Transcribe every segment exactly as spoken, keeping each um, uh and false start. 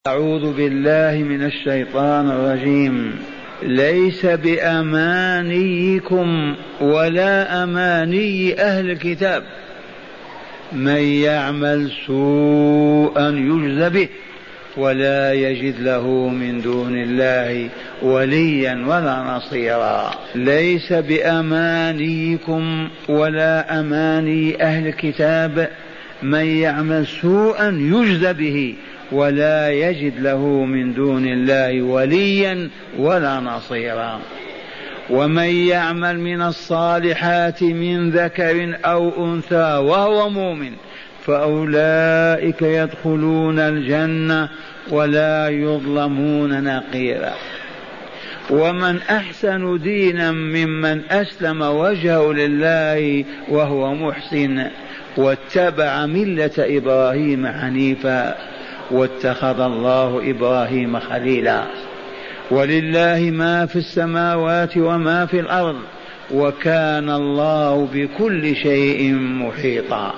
أعوذ بالله من الشيطان الرجيم. ليس بأمانيكم ولا أماني أهل الكتاب من يعمل سوءا يجز به ولا يجد له من دون الله وليا ولا نصيرا. ليس بأمانيكم ولا أماني أهل الكتاب من يعمل سوءا يجز به ولا يجد له من دون الله وليا ولا نصيرا. ومن يعمل من الصالحات من ذكر أو أنثى وهو مؤمن فأولئك يدخلون الجنة ولا يظلمون نقيرا. ومن أحسن دينا ممن أسلم وجهه لله وهو محسن واتبع ملة إبراهيم حنيفا واتخذ الله إبراهيم خليلا. ولله ما في السماوات وما في الأرض وكان الله بكل شيء محيطا.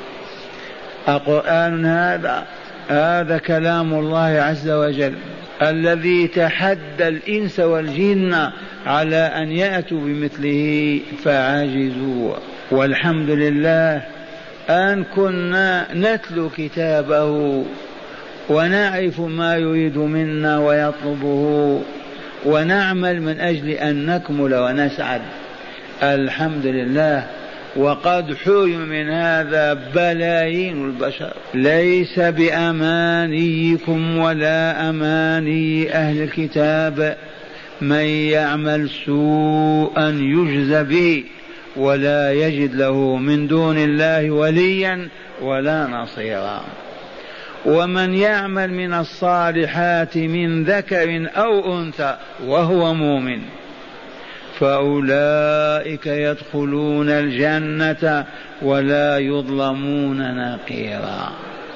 القرآن هذا هذا كلام الله عز وجل الذي تحدى الإنس والجن على أن يأتوا بمثله فعجزوا. والحمد لله أن كنا نتلو كتابه ونعرف ما يريد منا ويطلبه ونعمل من أجل أن نكمل ونسعد. الحمد لله. وقد حرم من هذا بلايين البشر. ليس بأمانيكم ولا أماني أهل الكتاب من يعمل سوءا يجز به ولا يجد له من دون الله وليا ولا نصيرا. ومن يعمل من الصالحات من ذكر أو أنثى وهو مؤمن فأولئك يدخلون الجنة ولا يظلمون نقيرا.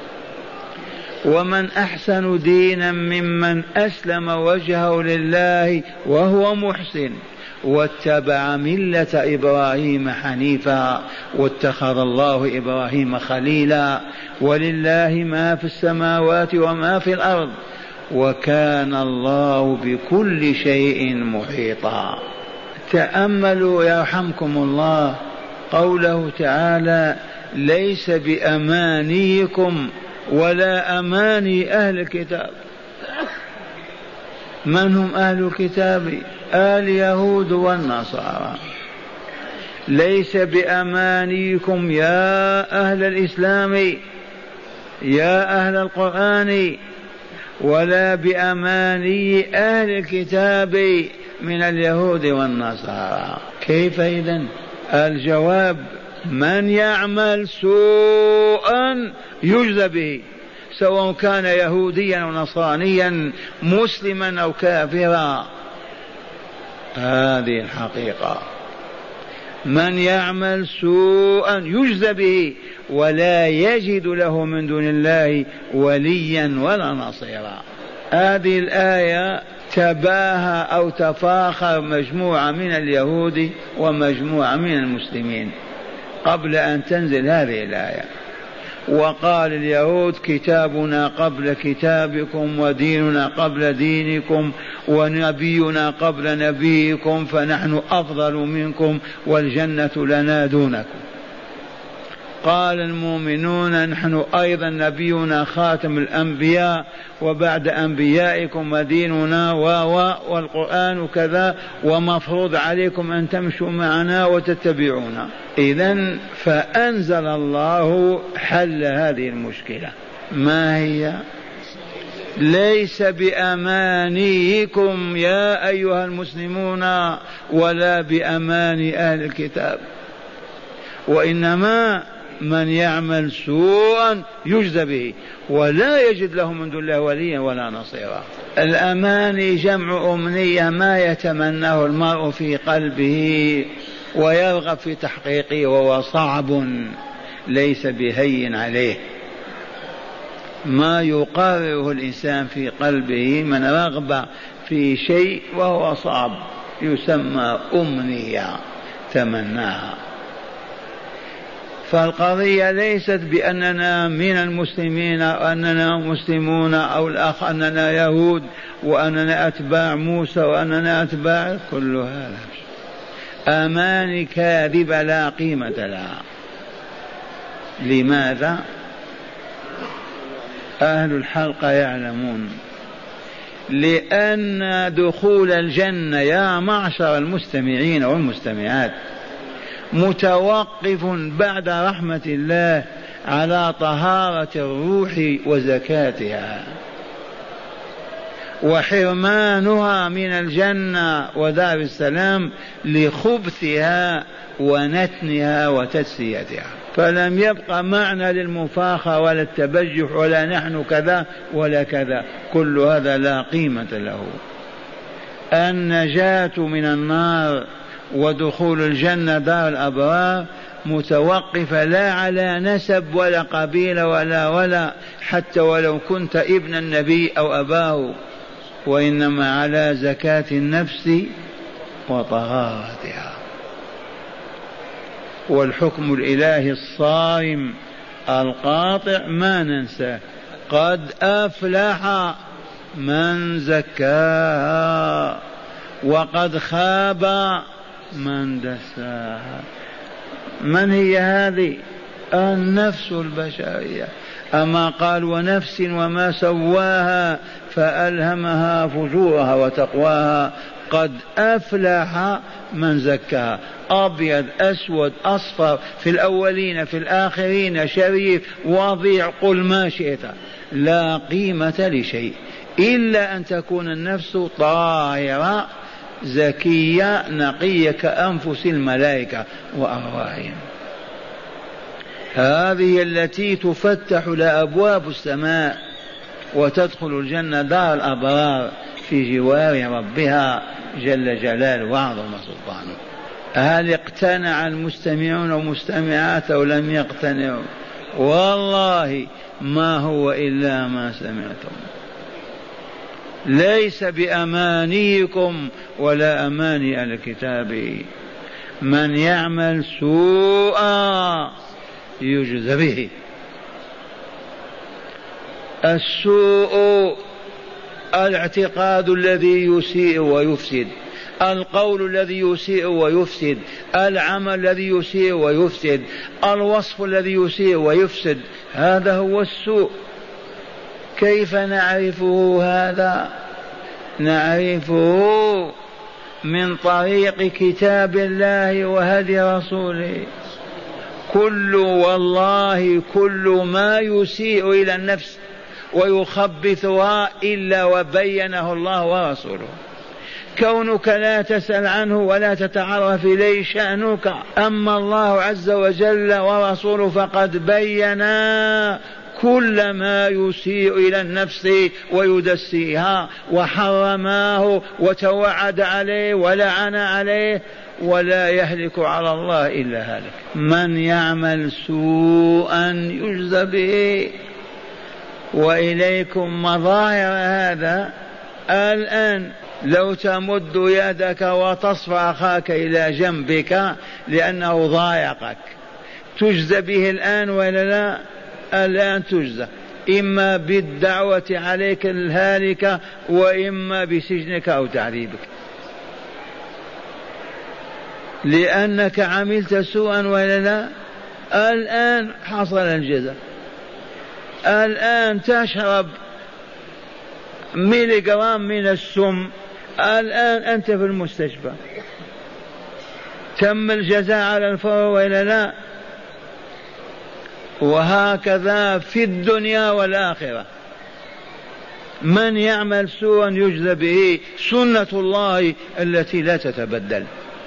ومن أحسن دينا ممن أسلم وجهه لله وهو محسن واتبع ملة إبراهيم حنيفا واتخذ الله إبراهيم خليلا. ولله ما في السماوات وما في الأرض وكان الله بكل شيء محيطا. تأملوا يرحمكم الله قوله تعالى ليس بأمانيكم ولا أماني أهل الكتاب. من هم أهل الكتاب؟ اليهود والنصارى. ليس بأمانيكم يا أهل الإسلام يا أهل القرآن ولا بأماني أهل الكتاب من اليهود والنصارى. كيف إذن؟ الجواب من يعمل سوءا يجزى به سواء كان يهوديا أو نصرانيا مسلما أو كافرا. هذه الحقيقة. من يعمل سوءا يجزى به ولا يجد له من دون الله وليا ولا نصيرا. هذه الآية تباهى أو تفاخر مجموعة من اليهود ومجموعة من المسلمين قبل أن تنزل هذه الآية. وقال اليهود كتابنا قبل كتابكم وديننا قبل دينكم ونبينا قبل نبيكم فنحن أفضل منكم والجنة لنا دونكم. قال المؤمنون نحن أيضا نبينا خاتم الأنبياء وبعد أنبيائكم وديننا والقرآن كذا ومفروض عليكم أن تمشوا معنا وتتبعونا. إذن فأنزل الله حل هذه المشكلة. ما هي؟ ليس بأمانيكم يا أيها المسلمون ولا بأماني أهل الكتاب وإنما من يعمل سوءا يجزى به ولا يجد له من دون الله وليا ولا نصيرا. الأماني جمع أمنية ما يتمناه المرء في قلبه ويرغب في تحقيقه وهو صعب ليس بهين عليه. ما يقرره الإنسان في قلبه من رغبة في شيء وهو صعب يسمى أمنية تمناها. فالقضية ليست بأننا من المسلمين أننا مسلمون أو الآخ أننا يهود وأننا أتباع موسى وأننا أتباع، كل هذا أماني كاذبة لا قيمة لها. لماذا؟ أهل الحلقة يعلمون لأن دخول الجنة يا معشر المستمعين والمستمعات متوقف بعد رحمة الله على طهارة الروح وزكاتها، وحرمانها من الجنة ودار السلام لخبثها ونتنها وتسيتها. فلم يبق معنى للمفاخرة ولا التبجح ولا نحن كذا ولا كذا، كل هذا لا قيمة له. النجاة من النار ودخول الجنة دار الأبرار متوقفة لا على نسب ولا قبيلة ولا ولا حتى ولو كنت ابن النبي أو أباه، وإنما على زكاة النفس وطهارتها. والحكم الإلهي الصارم القاطع ما ننساه: قد أفلح من زكاها وقد خاب من دساها. من هي هذه؟ النفس البشرية. أما قال ونفس وما سواها فألهمها فجورها وتقواها. قد أفلح من زكاها، أبيض أسود أصفر، في الأولين في الآخرين، شريف وضيع، قل ما شئت، لا قيمة لشيء إلا أن تكون النفس طاهرة زكية نقية كأنفس الملائكة وأرواحهم. هذه التي تفتح لأبواب السماء وتدخل الجنة دار الأبرار في جوار ربها جل جلاله وعظم سلطانه. هل اقتنع المستمعون والمستمعات أو لم يقتنعوا؟ والله ما هو إلا ما سمعتم، ليس بأمانيكم ولا أماني الكتاب. من يعمل سوءا يجزى به. السوء الاعتقاد الذي يسيء ويفسد، القول الذي يسيء ويفسد، العمل الذي يسيء ويفسد، الوصف الذي يسيء ويفسد، هذا هو السوء. كيف نعرفه هذا؟ نعرفه من طريق كتاب الله وهدي رسوله. كل والله كل ما يسيء إلى النفس ويخبثها إلا وبينه الله ورسوله. كونك لا تسأل عنه ولا تتعرف إليه شأنك، أما الله عز وجل ورسوله فقد بينا كل ما يسيء إلى النفس ويدسيها وحرماه وتوعد عليه ولعن عليه، ولا يهلك على الله إلا هلك. من يعمل سوءا يجزى به. وإليكم مظاهر هذا الآن. لو تمد يدك وتصفى أخاك إلى جنبك لأنه ضايقك، تجزى به الآن ولا لا؟ الآن تجزى، إما بالدعوة عليك الهالكة وإما بسجنك أو تعذيبك، لأنك عملت سوءا ولا لا؟ الآن حصل الجزاء. الآن تشرب ميلي جرام من السم، الآن أنت في المستشفى، تم الجزاء على الفور ولا لا؟ وهكذا في الدنيا والآخرة. من يعمل سوءا يجزى به، سنة الله التي لا تتبدل.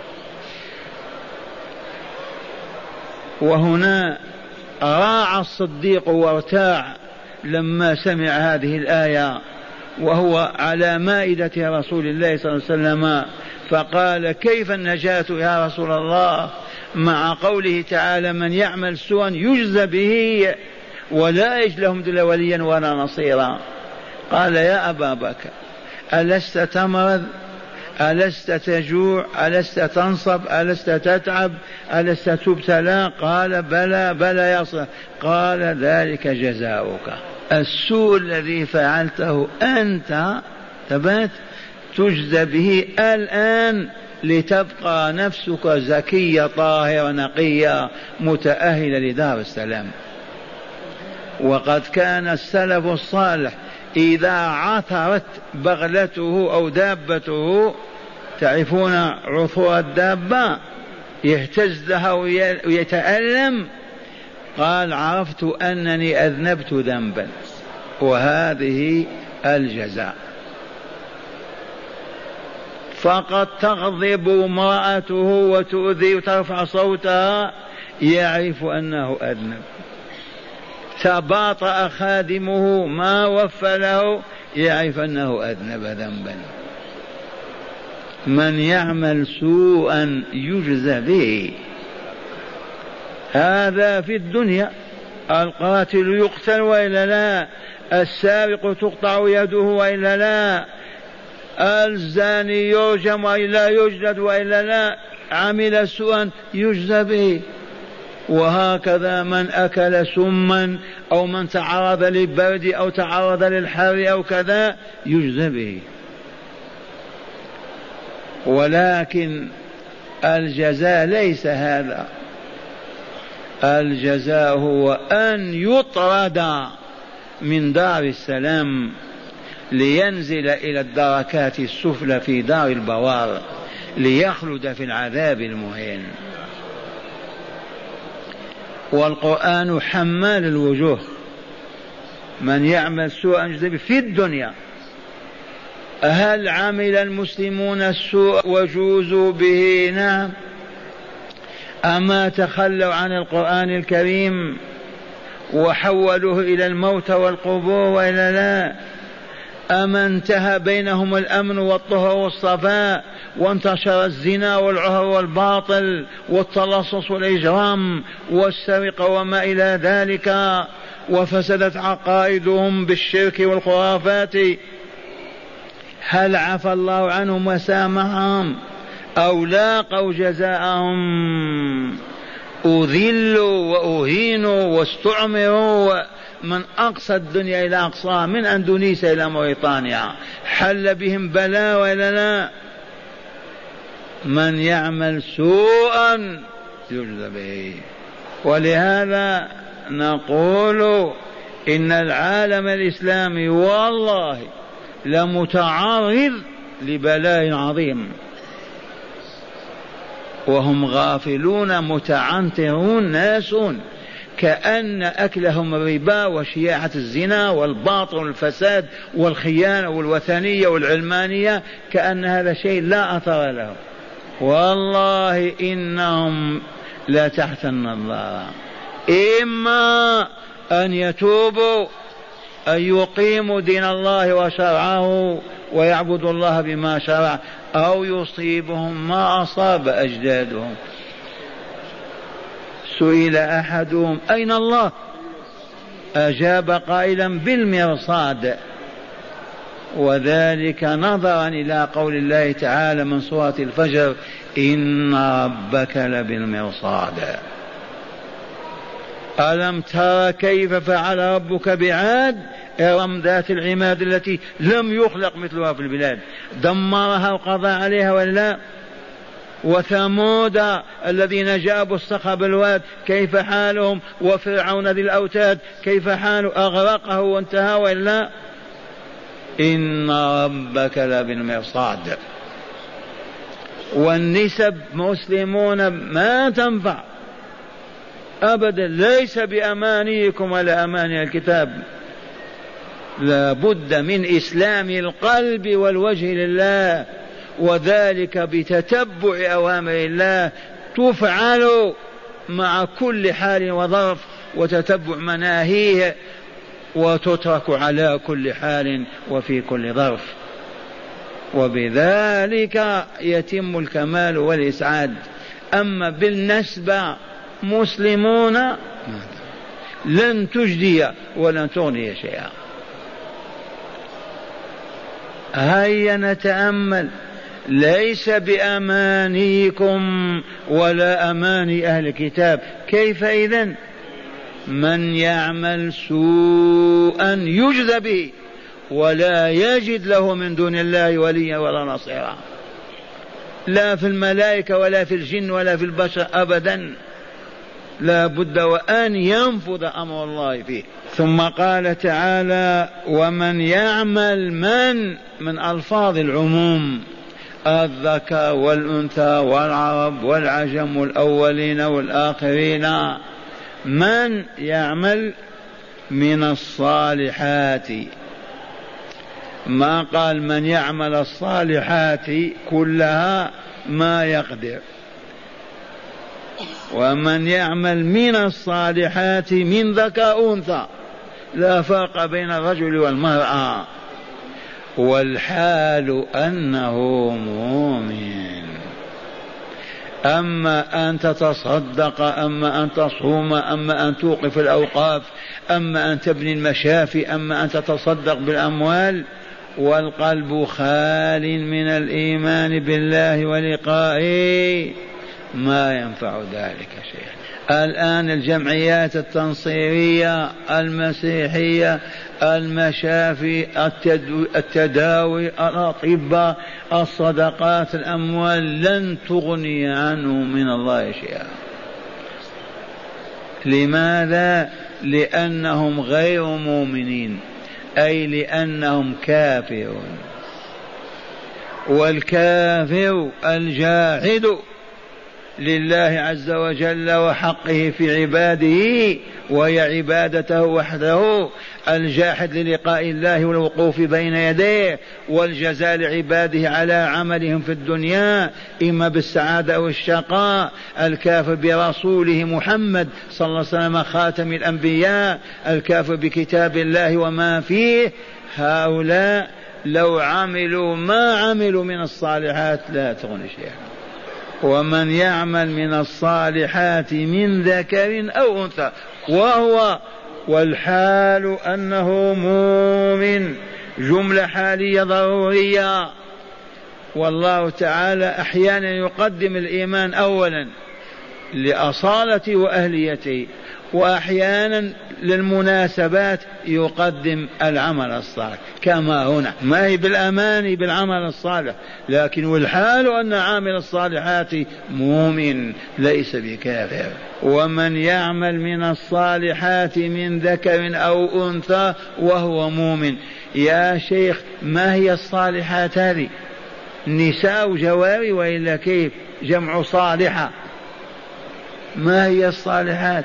وهنا راع الصديق وارتاع لما سمع هذه الآية وهو على مائدة رسول الله صلى الله عليه وسلم، فقال: كيف النجاة يا رسول الله مع قوله تعالى: من يعمل سوءا يجزى به ولا يجد لهم دل وليا ولا نصيرا؟ قال: يا أبا بكر، ألست تمرض؟ ألست تجوع ألست تنصب ألست تتعب ألست تبتلى؟ قال بلى بلى يا صاحبي. قال ذلك جزاؤك، السوء الذي فعلته أنت ثبت تجزى به الآن لتبقى نفسك زكية طاهرة نقية متأهلة لدار السلام. وقد كان السلف الصالح إذا عثرت بغلته أو دابته، تعرفون عثور الدابة يهتز لها ويتألم، قال عرفت أنني أذنبت ذنبا، وهذه الجزاء. فقد تغضب امرأته وتؤذي وترفع صوتها، يعرف أنه أذنب. تباطأ خادمه ما وفى له، يعرف أنه أذنب ذنبا. من يعمل سوءا يجزى به، هذا في الدنيا. القاتل يقتل وإلا لا؟ السارق تقطع يده وإلا لا؟ الزاني يرجم وإلا يجلد وإلا لا؟ عمل سوءا يجزى به. وهكذا من أكل سما أو من تعرض للبرد أو تعرض للحر أو كذا يجزى به. ولكن الجزاء ليس هذا، الجزاء هو أن يطرد من دار السلام لينزل إلى الدركات السفلى في دار البوار ليخلد في العذاب المهين. والقرآن حمال الوجوه، من يعمل سوءا يجزى به في الدنيا. هل عمل المسلمون السوء وجوزوا به؟ نعم. أما تخلوا عن القرآن الكريم وحولوه إلى الموت والقبور وإلا لا؟ أما انتهى بينهم الأمن والطهر والصفاء وانتشر الزنا والعهر والباطل والتلصص والإجرام والسرقة وما إلى ذلك، وفسدت عقائدهم بالشرك والخرافات؟ هل عفى الله عنهم وسامحهم أو لاقوا جزاءهم؟ أذلوا وأهينوا واستعمروا من أقصى الدنيا إلى أقصاها، من أندونيسيا إلى موريطانيا، حل بهم بلاء ولا لا؟ من يعمل سوءا يجزى به. ولهذا نقول إن العالم الإسلامي والله لمتعرض لبلاء عظيم، وهم غافلون متعنترون ناسون، كأن أكلهم الربا وشياعة الزنا والباطل والفساد والخيانة والوثنية والعلمانية كأن هذا شيء لا أثر له. والله إنهم لا تحت النظارة، إما أن يتوبوا أن يقيموا دين الله وشرعه ويعبدوا الله بما شرع، أو يصيبهم ما أصاب أجدادهم. سئل أحدهم أين الله؟ أجاب قائلا بالمرصاد، وذلك نظرا إلى قول الله تعالى من سورة الفجر إن ربك لبالمرصاد. ألم تر كيف فعل ربك بعاد إرم ذات العماد التي لم يخلق مثلها في البلاد، دمرها وقضى عليها ولا؟ وثمود الذين جابوا الصخر بالواد كيف حالهم؟ وفرعون ذي الأوتاد كيف حاله؟ أغرقه وانتهى ولا؟ إن ربك لبالمرصاد. والنسب مسلمون ما تنفع أبدا، ليس بأمانيكم ولا أماني الكتاب، لا بد من إسلام القلب والوجه لله، وذلك بتتبع أوامر الله تفعل مع كل حال وظرف، وتتبع مناهيه، وتترك على كل حال وفي كل ظرف، وبذلك يتم الكمال والإسعاد. أما بالنسبة مسلمون لن تجدي ولن تغني شيئا. هيا نتأمل ليس بأمانيكم ولا أماني أهل الكتاب. كيف إذن؟ من يعمل سوءا يجزى به ولا يجد له من دون الله وليا ولا نصيرا، لا في الملائكة ولا في الجن ولا في البشر أبدا، لا بد وأن ينفذ أمر الله فيه. ثم قال تعالى ومن يعمل، من من ألفاظ العموم، الذكر والأنثى والعرب والعجم والأولين والآخرين. من يعمل من الصالحات، ما قال من يعمل الصالحات كلها ما يقدر، ومن يعمل من الصالحات من ذكر أنثى، لا فرق بين الرجل والمرأة، والحال أنه مؤمن. أما أن تتصدق، أما أن تصوم، أما أن توقف الأوقاف، أما أن تبني المشافي، أما أن تتصدق بالأموال والقلب خال من الإيمان بالله ولقائه، ما ينفع ذلك شيء. الآن الجمعيات التنصيرية المسيحية، المشافي، التداوي، الأطباء، الصدقات، الأموال لن تغني عنه من الله شيئا. لماذا؟ لأنهم غير مؤمنين، أي لأنهم كافرون. والكافر الجاحد لله عز وجل وحقه في عباده وهي عبادته وحده، الجاحد للقاء الله والوقوف بين يديه والجزاء لعباده على عملهم في الدنيا إما بالسعادة أو الشقاء، الكافر برسوله محمد صلى الله عليه وسلم خاتم الأنبياء، الكافر بكتاب الله وما فيه. هؤلاء لو عملوا ما عملوا من الصالحات لا تغني شيئا. ومن يعمل من الصالحات من ذكر أو أنثى وهو والحال أنه مؤمن، جملة حالية ضرورية. والله تعالى أحيانا يقدم الإيمان أولا لأصالة وأهليته، وأحيانا للمناسبات يقدم العمل الصالح، كما هنا ما هي بالأمان بالعمل الصالح، لكن والحال أن عامل الصالحات مؤمن ليس بكافر. ومن يعمل من الصالحات من ذكر أو أنثى وهو مؤمن. يا شيخ ما هي الصالحات هذه؟ نساء جواري وإلا كيف؟ جمع صالحة. ما هي الصالحات؟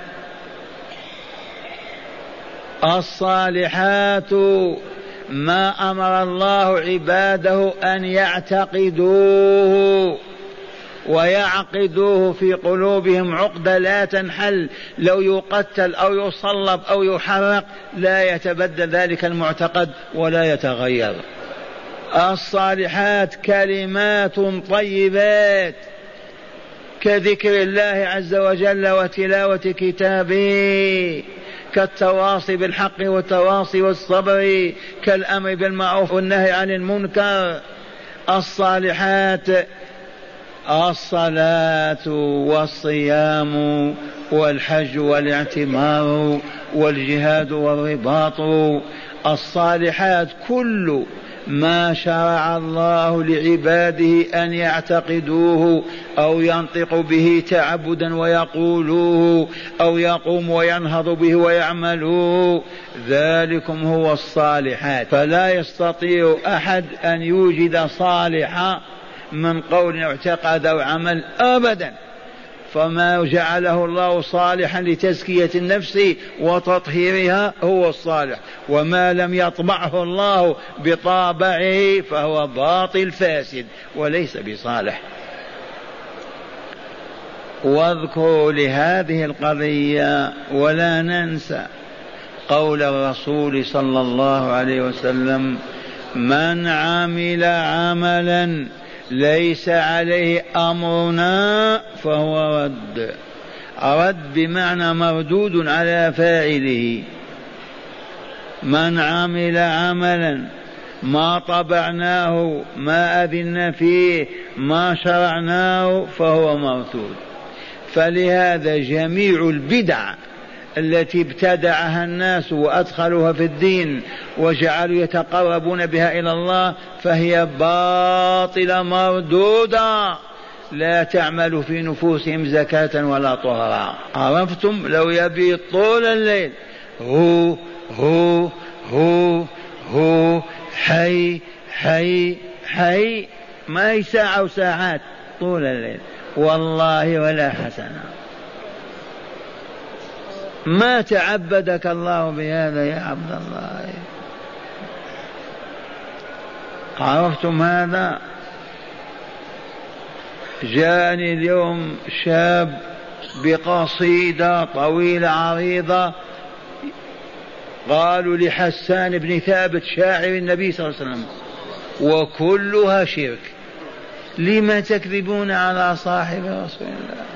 الصالحات ما أمر الله عباده أن يعتقدوه ويعقدوه في قلوبهم عقدة لا تنحل، لو يقتل أو يصلب أو يحرق لا يتبدل ذلك المعتقد ولا يتغير. الصالحات كلمات طيبات كذكر الله عز وجل وتلاوة كتابه، كالتواصي بالحق والتواصي والصبر، كالأمر بالمعروف والنهي عن المنكر. الصالحات الصلاة والصيام والحج والاعتمار والجهاد والرباط. الصالحات كل ما شرع الله لعباده أن يعتقدوه أو ينطق به تعبدا ويقولوه أو يقوم وينهض به ويعملوه، ذلكم هو الصالحات. فلا يستطيع أحد أن يوجد صالحا من قول اعتقد أو عمل أبدا. فما جعله الله صالحا لتزكية النفس وتطهيرها هو الصالح، وما لم يطبعه الله بطابعه فهو باطل فاسد وليس بصالح. واذكروا لهذه القضية ولا ننسى قول الرسول صلى الله عليه وسلم: من عمل عملا ليس عليه أمرنا فهو رد. رد بمعنى مردود على فاعله. من عمل عملا ما طبعناه ما أذن فيه ما شرعناه فهو مردود. فلهذا جميع البدع التي ابتدعها الناس وأدخلوها في الدين وجعلوا يتقربون بها إلى الله فهي باطلة مردودة لا تعمل في نفوسهم زكاة ولا طهرا. عرفتم؟ لو يبيت طول الليل هو هو هو هو حي حي حي ما هي ساعة وساعات طول الليل والله ولا حسنة. ما تعبدك الله بهذا يا عبد الله. عرفتم هذا؟ جاءني اليوم شاب بقصيدة طويلة عريضة قالوا لحسان بن ثابت شاعر النبي صلى الله عليه وسلم وكلها شرك، لما تكذبون على صاحب رسول الله؟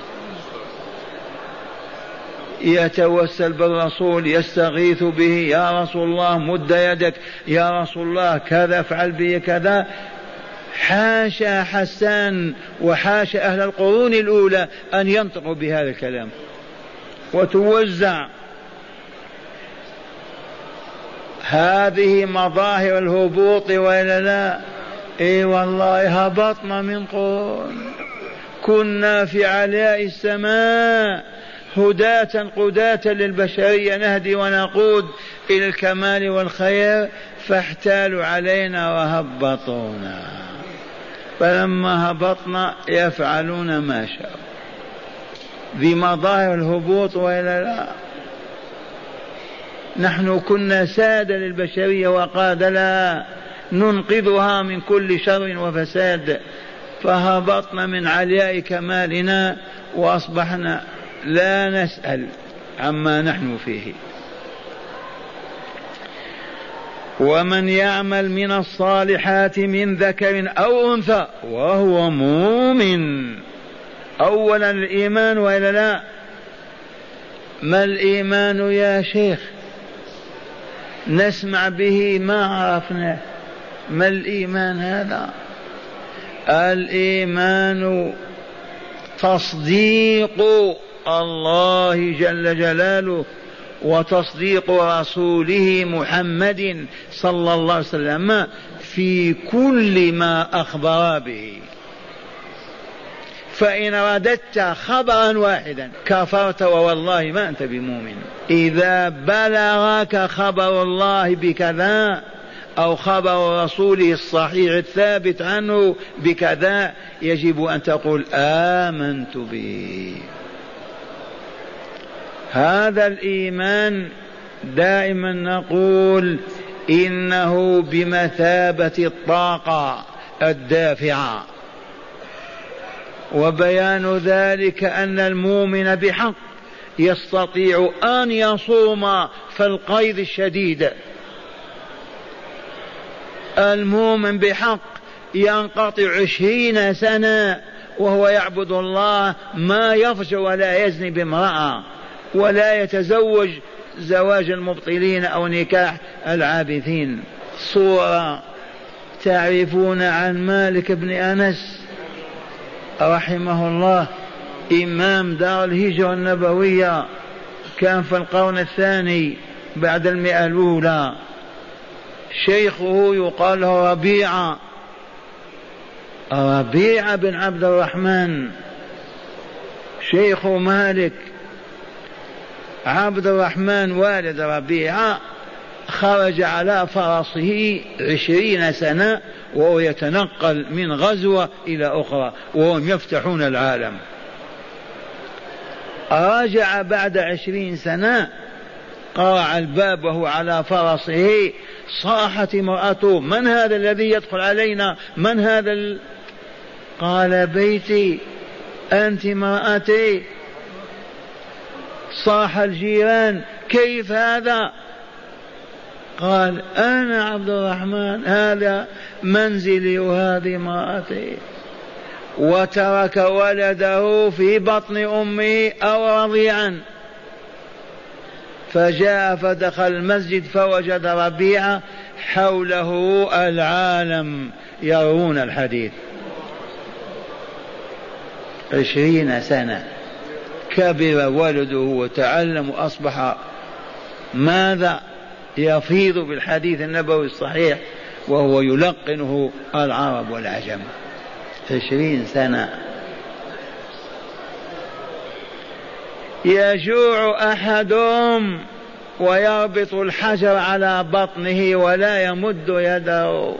يتوسل بالرسول يستغيث به، يا رسول الله مد يدك، يا رسول الله كذا افعل به كذا. حاشا حسان وحاشا أهل القرون الأولى أن ينطقوا بهذا الكلام وتوزع. هذه مظاهر الهبوط وإلا لا؟ اي والله هبطنا من قرون، كنا في علاء السماء هداة قداة للبشرية نهدي ونقود إلى الكمال والخير، فاحتالوا علينا وهبطونا، فلما هبطنا يفعلون ما شاء. ذي مظاهر الهبوط وإلا لا؟ نحن كنا سادة للبشرية وقاد لها ننقذها من كل شر وفساد، فهبطنا من علياء كمالنا وأصبحنا لا نسأل عما نحن فيه. ومن يعمل من الصالحات من ذكر أو أنثى وهو مؤمن. أولا الإيمان وإلا لا؟ ما الإيمان يا شيخ؟ نسمع به ما عرفناه. ما الإيمان هذا؟ الإيمان تصديق الله جل جلاله وتصديق رسوله محمد صلى الله عليه وسلم في كل ما أخبر به. فإن رددت خبرا واحدا كفرت ووالله ما أنت بمؤمن. إذا بلغك خبر الله بكذا أو خبر رسوله الصحيح الثابت عنه بكذا يجب أن تقول آمنت به. هذا الإيمان دائما نقول إنه بمثابة الطاقة الدافعة، وبيان ذلك أن المؤمن بحق يستطيع أن يصوم في القيد الشديد. المؤمن بحق ينقطع عشرين سنة وهو يعبد الله، ما يفجر ولا يزني بامرأة ولا يتزوج زواج المبطلين أو نكاح العابثين. صورة تعرفون عن مالك بن أنس رحمه الله، إمام دار الهجرة النبوية، كان في القرن الثاني بعد المئة الأولى. شيخه يقال له ربيعة ربيعة بن عبد الرحمن، شيخ مالك. عبد الرحمن والد ربيعة خرج على فرسه عشرين سنة وهو يتنقل من غزوة إلى أخرى وهم يفتحون العالم. رجع بعد عشرين سنة قرع الباب وهو على فرسه، صاحت امرأته من هذا الذي يدخل علينا؟ من هذا ال... قال بيتي أنت امرأتي. صاح الجيران كيف هذا؟ قال أنا عبد الرحمن، هذا منزلي وهذه امرأتي. وترك ولده في بطن أمه أو رضيعا، فجاء فدخل المسجد فوجد ربيعة حوله العالم يرون الحديث. عشرين سنة كبر ولده وتعلم وأصبح ماذا يفيض بالحديث النبوي الصحيح وهو يلقنه العرب والعجم. عشرين سنة. يجوع أحدهم ويربط الحجر على بطنه ولا يمد يده.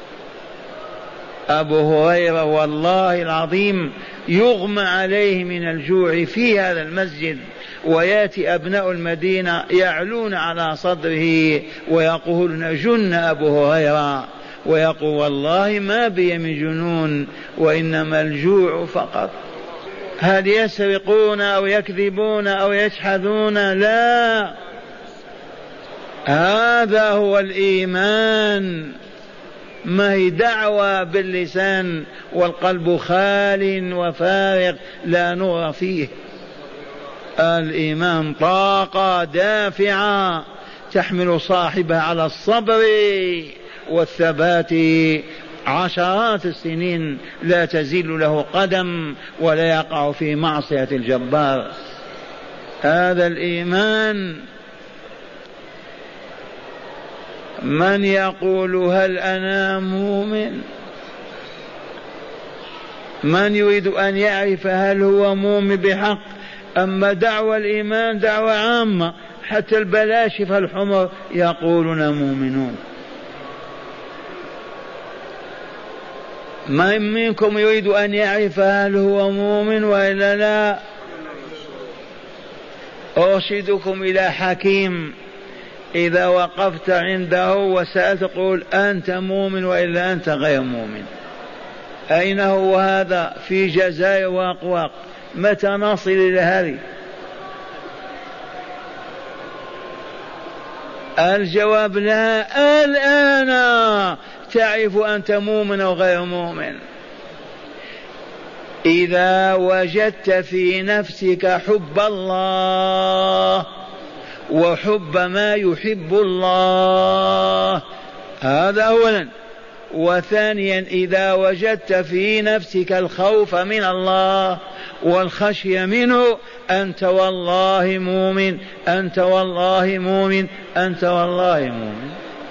أبو هريرة والله العظيم يغمى عليه من الجوع في هذا المسجد، ويأتي أبناء المدينة يعلون على صدره ويقولون جن أبو هريرة، ويقول والله ما بي من جنون وإنما الجوع فقط. هل يسرقون أو يكذبون أو يجحدون؟ لا، هذا هو الإيمان. ما هي دعوة باللسان والقلب خال وفارغ لا نور فيه. الإيمان طاقة دافعة تحمل صاحبها على الصبر والثبات عشرات السنين لا تزيل له قدم ولا يقع في معصية الجبار. هذا الإيمان. من يقول هل أنا مؤمن؟ من يريد أن يعرف هل هو مؤمن بحق؟ أما دعوة الإيمان دعوة عامة، حتى البلاشفة الحمر يقولون مؤمنون. من منكم يريد أن يعرف هل هو مؤمن وإلا لا؟ أرشدكم إلى حكيم إذا وقفت عنده وسألت قول أنت مؤمن وإلا أنت غير مؤمن. أين هو هذا؟ في جزائر وأقواق. متى نصل إلى هذه؟ الجواب لا. الآن تعرف أنت مؤمن أو غير مؤمن. إذا وجدت في نفسك حب الله وحب ما يحب الله، هذا أولا. وثانيا إذا وجدت في نفسك الخوف من الله والخشية منه، أنت والله مؤمن، أنت والله مؤمن، أنت والله مؤمن.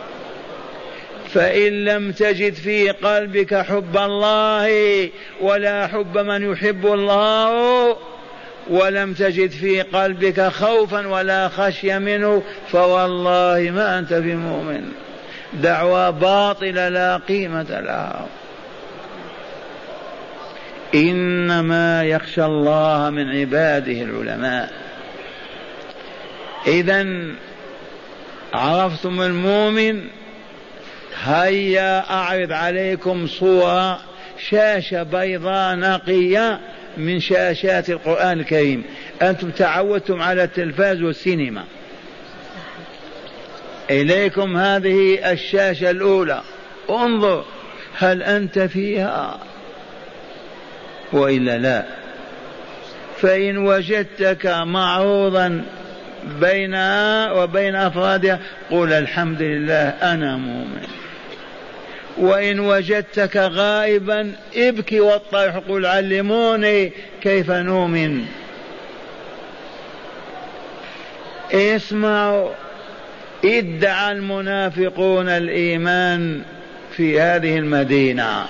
فإن لم تجد في قلبك حب الله ولا حب من يحب الله، ولم تجد في قلبك خوفا ولا خشية منه، فوالله ما أنت بمؤمن. دعوة باطلة لا قيمة لها. إنما يخشى الله من عباده العلماء. إذن عرفتم المؤمن. هيا أعرض عليكم صورة، شاشة بيضاء نقية من شاشات القرآن الكريم. أنتم تعودتم على التلفاز والسينما، إليكم هذه الشاشة الأولى. انظر هل أنت فيها وإلا لا؟ فإن وجدتك معروضا بينها وبين أفرادها قل الحمد لله أنا مؤمن. وإن وجدتك غائبا ابكي واطرح قل علموني كيف نؤمن. اسمعوا، ادعى المنافقون الإيمان في هذه المدينة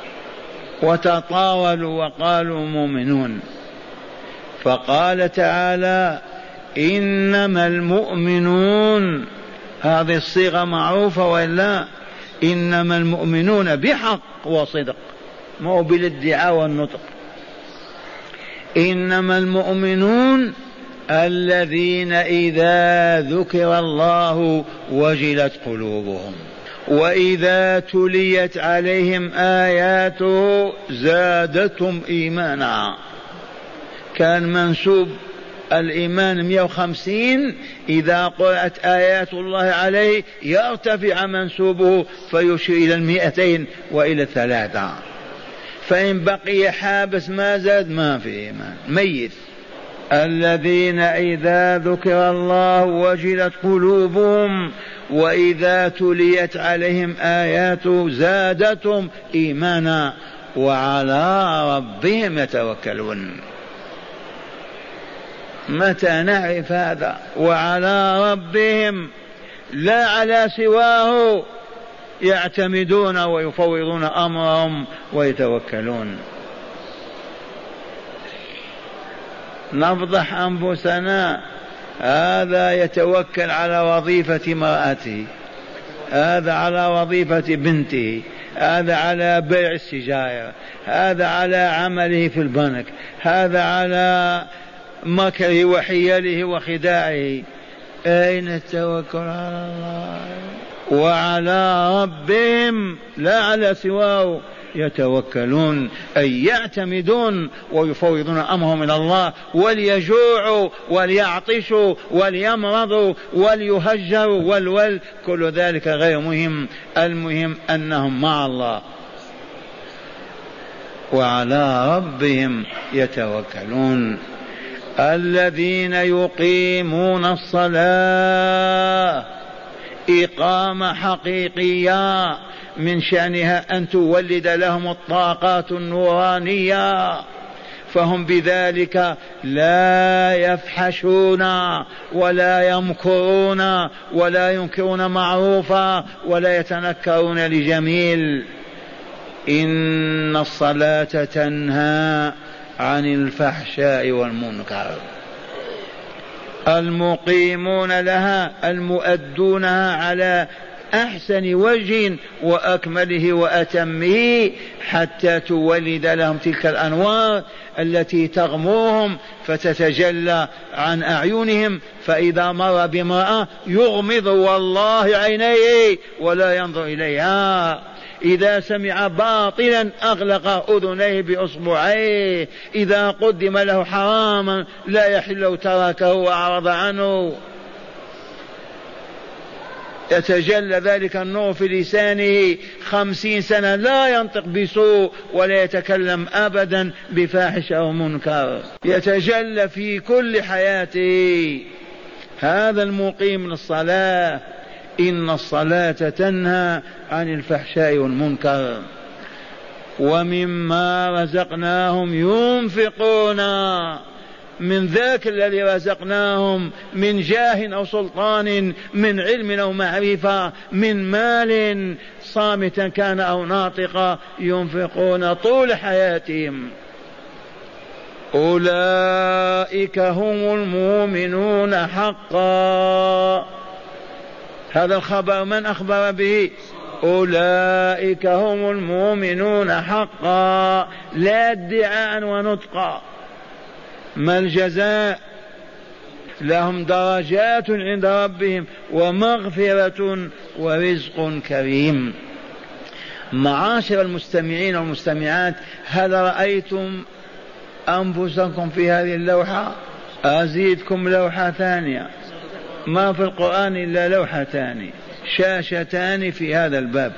وتطاولوا وقالوا مؤمنون، فقال تعالى إنما المؤمنون. هذه الصيغة معروفة ولا؟ إنما المؤمنون بحق وصدق، مو بالادعاء والنطق. إنما المؤمنون الذين إذا ذكر الله وجلت قلوبهم وإذا تليت عليهم آياته زادتهم إيمانا. كان منسوب الإيمان مئة وخمسين، إذا قرأت آيات الله عليه يرتفع منسوبه فيشير إلى المئتين وإلى الثلاثة. فإن بقي حابس ما زاد ما في إيمان، ميت. الذين إذا ذكر الله وجلت قلوبهم وإذا تليت عليهم آياته زادتهم إيمانا وعلى ربهم يتوكلون. متى نعرف هذا؟ وعلى ربهم لا على سواه يعتمدون ويفوضون أمرهم ويتوكلون. نفضح أنفسنا، هذا يتوكل على وظيفة امرأته، هذا على وظيفة بنته، هذا على بيع السجاير، هذا على عمله في البنك، هذا على مكره وحيله وخداعه. أين التوكل على الله؟ وعلى ربهم لا على سواه يتوكلون، أي يعتمدون ويفوضون أمرهم إلى الله، وليجوعوا وليعطشوا وليمرضوا وليهجروا والول كل ذلك غير مهم، المهم أنهم مع الله وعلى ربهم يتوكلون. الذين يقيمون الصلاة إقامة حقيقية من شأنها أن تولد لهم الطاقات النورانية، فهم بذلك لا يفحشون ولا يمكرون ولا ينكرون معروفا ولا يتنكرون لجميل. إن الصلاة تنهى عن الفحشاء والمنكر. المقيمون لها المؤدونها على أحسن وجه وأكمله وأتمه حتى تولد لهم تلك الأنوار التي تغمرهم فتتجلى عن أعينهم، فإذا مر بامرأة يغمض والله عينيه ولا ينظر إليها، إذا سمع باطلا أغلق أذنيه بأصبعيه، إذا قدم له حراما لا يحل تركه وأعرض عنه. يتجلى ذلك النور في لسانه خمسين سنة لا ينطق بسوء ولا يتكلم أبدا بفاحش أو منكر، يتجلى في كل حياته. هذا المقيم للصلاة. إن الصلاة تنهى عن الفحشاء والمنكر ومما رزقناهم ينفقون، من ذاك الذي رزقناهم من جاه أو سلطان، من علم أو معرفة، من مال صامتا كان أو ناطقا، ينفقون طول حياتهم. أولئك هم المؤمنون حقا. هذا الخبر من أخبر به؟ أولئك هم المؤمنون حقا، لا ادعاء ونطقا. ما الجزاء؟ لهم درجات عند ربهم ومغفرة ورزق كريم. معاشر المستمعين والمستمعات، هل رأيتم أنفسكم في هذه اللوحة؟ أزيدكم لوحة ثانية، ما في القرآن إلا لوحتان شاشتان في هذا الباب.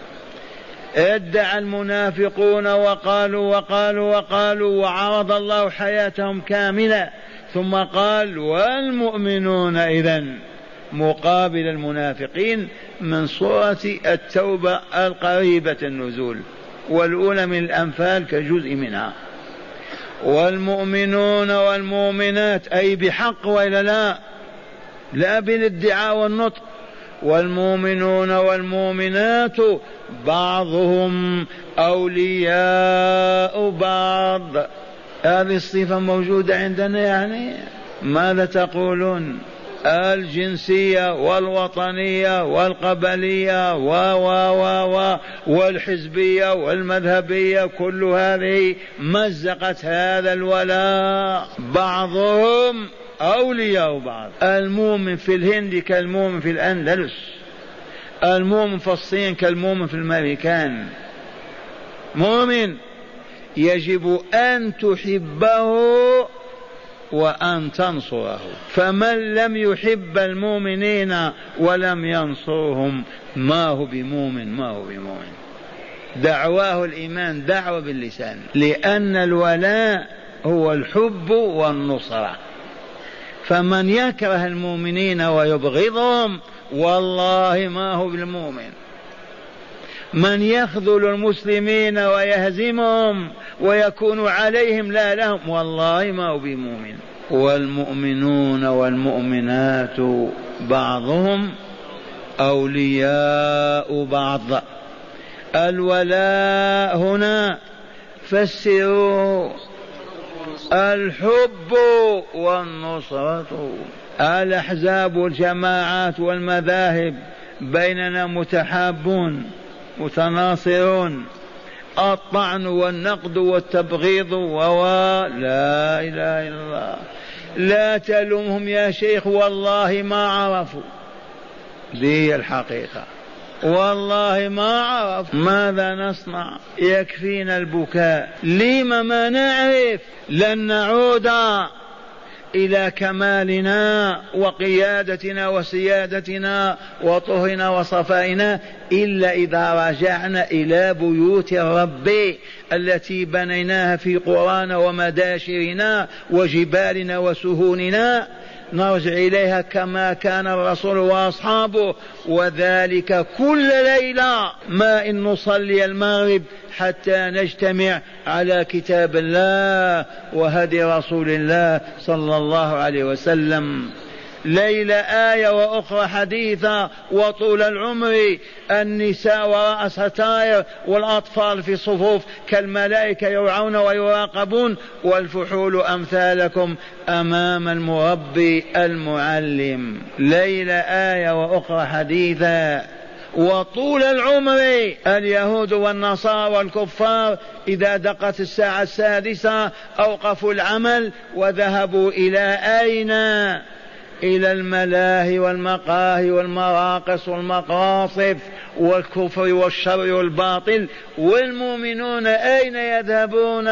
ادعى المنافقون وقالوا وقالوا وقالوا وعرض الله حياتهم كاملة، ثم قال والمؤمنون إذن مقابل المنافقين من سورة التوبة القريبة النزول، والأولى من الأنفال كجزء منها. والمؤمنون والمؤمنات أي بحق وإلا لا؟ لا بالادعاء والنطق. والمؤمنون والمؤمنات بعضهم أولياء بعض. هذه الصفة موجودة عندنا، يعني ماذا تقولون؟ الجنسية والوطنية والقبلية و و و و والحزبية والمذهبية، كل هذه مزقت هذا الولاء. بعضهم أولياء بعض. المؤمن في الهند كالمؤمن في الأندلس، المؤمن في الصين كالمؤمن في الأمريكان. مؤمن يجب أن تحبه وأن تنصره، فمن لم يحب المؤمنين ولم ينصرهم ما هو بمؤمن، ما هو بمؤمن. دعواه الإيمان دعوة باللسان، لأن الولاء هو الحب والنصرة. فمن يكره المؤمنين ويبغضهم والله ما هو بالمؤمن. من يخذل المسلمين ويهزمهم ويكون عليهم لا لهم والله ما هو بمؤمن. والمؤمنون والمؤمنات بعضهم أولياء بعض. الولاء هنا فسروا الحب والنصرة. الأحزاب والجماعات والمذاهب بيننا متحابون متناصرون، الطعن والنقد والتبغيض ولا إله إلا الله. لا تلومهم يا شيخ والله ما عرفوا، دي الحقيقة والله ما عرف. ماذا نصنع؟ يكفينا البكاء. لما ما نعرف لن نعود إلى كمالنا وقيادتنا وسيادتنا وطهرنا وصفائنا إلا إذا رجعنا إلى بيوت الرب التي بنيناها في قرانا ومداشرنا وجبالنا وسهولنا، نرجع إليها كما كان الرسول وأصحابه. وذلك كل ليلة، ما إن نصلي المغرب حتى نجتمع على كتاب الله وهدي رسول الله صلى الله عليه وسلم. ليلة آية وأخرى حديثة. وطول العمر النساء وراء ستائر والأطفال في صفوف كالملائكة يرعون ويراقبون، والفحول أمثالكم أمام المربي المعلم. ليلة آية وأخرى حديثة. وطول العمر اليهود والنصارى والكفار إذا دقت الساعة السادسة أوقفوا العمل وذهبوا إلى أين؟ إلى الملاهي والمقاهي والمراقص والمقاصف والكفر والشر والباطل. والمؤمنون أين يذهبون؟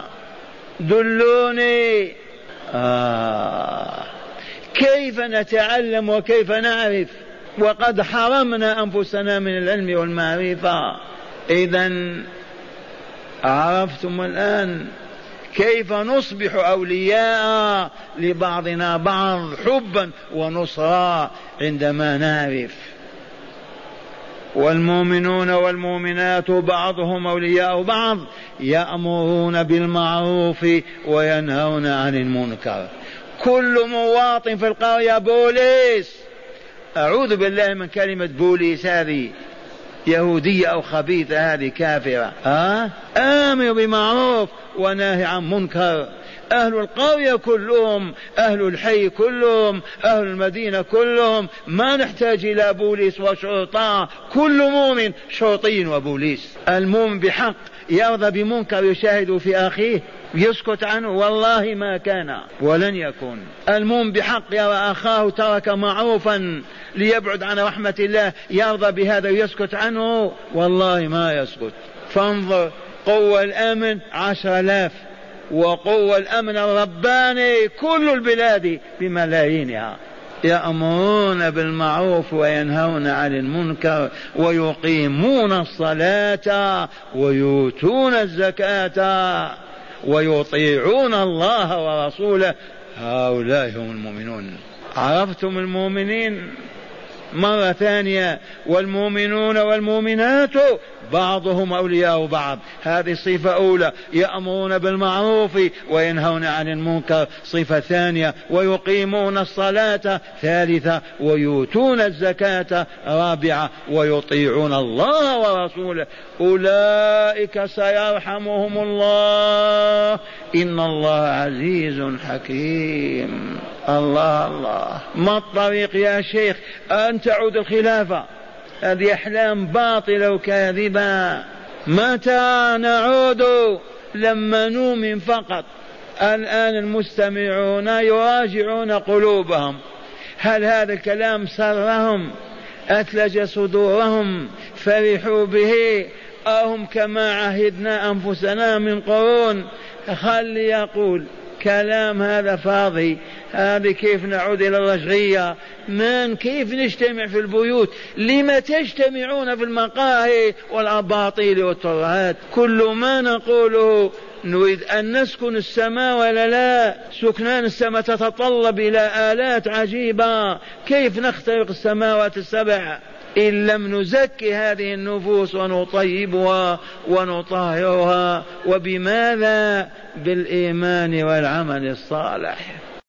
دلوني. آه. كيف نتعلم وكيف نعرف وقد حرمنا أنفسنا من العلم والمعرفة؟ إذن عرفتم الآن كيف نصبح أولياء لبعضنا بعض حبا ونصرا عندما نعرف. والمؤمنون والمؤمنات بعضهم أولياء بعض يأمرون بالمعروف وينهون عن المنكر. كل مواطن في القرية بوليس، أعوذ بالله من كلمة بوليس، هذه يهودية أو خبيثة، هذه كافرة. آه؟ آمر بمعروف وناهي عن منكر. أهل القرية كلهم، أهل الحي كلهم، أهل المدينة كلهم، ما نحتاج إلى بوليس وشرطة. كل مؤمن شرطي وبوليس. المؤمن بحق يرضى بمنكر يشاهد في أخيه يسكت عنه؟ والله ما كان ولن يكون. المؤمن بحق يرى أخاه ترك معروفا ليبعد عن رحمة الله يرضى بهذا ويسكت عنه؟ والله ما يسكت. فانظر، قوة الأمن عشر آلاف، وقوة الأمن الرباني كل البلاد بملايينها. يأمرون بالمعروف وينهون عن المنكر ويقيمون الصلاة ويؤتون الزكاة ويطيعون الله ورسوله. هؤلاء هم المؤمنون. عرفتم المؤمنين؟ مرة ثانية، والمؤمنون والمؤمنات بعضهم أولياء بعض. هذه صفة أولى، يأمرون بالمعروف وينهون عن المنكر. صفة ثانية، ويقيمون الصلاة. ثالثة، ويؤتون الزكاة. رابعة، ويطيعون الله ورسوله. أولئك سيرحمهم الله، إن الله عزيز حكيم. الله الله. ما الطريق يا شيخ أن تعود الخلافة؟ هذه أحلام باطلة وكاذبة. متى نعود؟ لما نؤمن فقط. الآن المستمعون يراجعون قلوبهم، هل هذا الكلام سرهم؟ أثلج صدورهم؟ فرحوا به؟ أهم كما عهدنا أنفسنا من قرون؟ خلي يقول كلام هذا فاضي. هذه كيف نعود إلى الرجعية؟ من كيف نجتمع في البيوت؟ لما تجتمعون في المقاهي والأباطيل والترهات؟ كل ما نقوله نريد أن نسكن السماء ولا لا؟ سكنان السماء تتطلب إلى آلات عجيبة، كيف نخترق السماوات السبع إن لم نزكي هذه النفوس ونطيبها ونطهرها؟ وبماذا؟ بالإيمان والعمل الصالح.